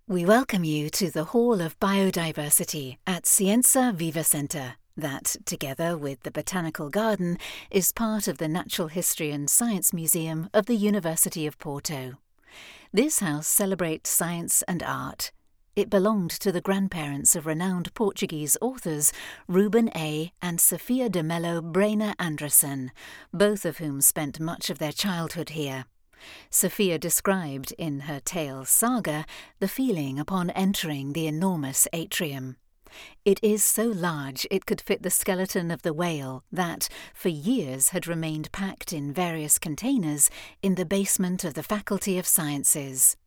We welcome you to the Hall of Biodiversity at Scienza Viva Centre, that, together with the Botanical Garden, is part of the Natural History and Science Museum of the University of Porto. This house celebrates science and art. It belonged to the grandparents of renowned Portuguese authors Ruben A. and Sofia de Mello Breyna Andresen, both of whom spent much of their childhood here. Sofia described in her tale Saga the feeling upon entering the enormous atrium. It is so large it could fit the skeleton of the whale that, for years, had remained packed in various containers in the basement of the Faculty of Sciences.